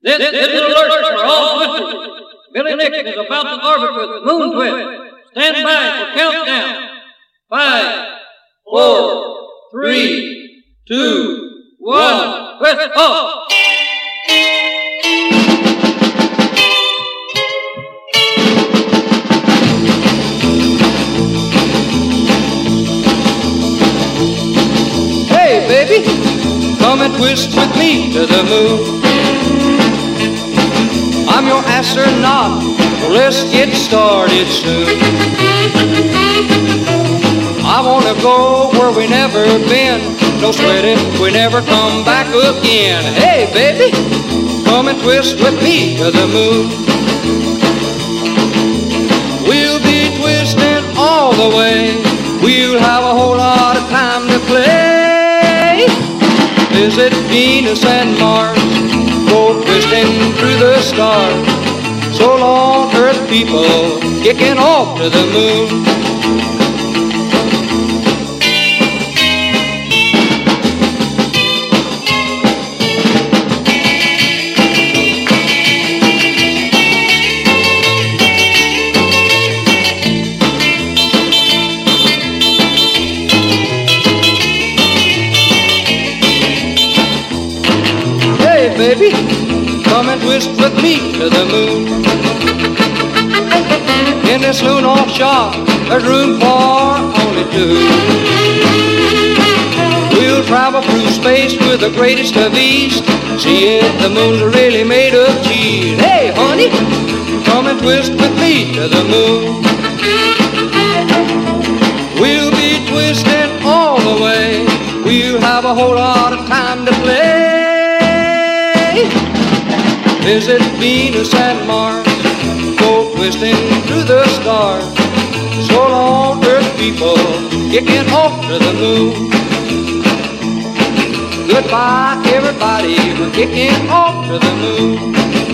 This is an alert for all listeners. Billy Nick is about to orbit with Moon Twist. Stand by for countdown. 5, 4, 3, 2, 1. Twist off. Hey, baby, come and twist with me to the moon. I'm your astronaut, let's get started soon. I wanna go where we never been, no sweating, we never come back again. Hey baby, come and twist with me to the moon. We'll be twisting all the way, we'll have a whole lot of time to play. Visit Venus and Mars, go twisting through the stars. So long, Earth people, kicking off to the moon. Hey, baby, come and twist with me to the moon. In this Lunar shop, there's room for only two. We'll travel through space with the greatest of ease. See if the moon's really made of cheese. Hey, honey, come and twist with me to the moon. We'll be twisting all the way. We'll have a whole lot of time to play. Visit Venus and Mars, go twisting through the stars. So long, Earth people, kicking off to the moon. Goodbye, everybody, we're kicking off to the moon.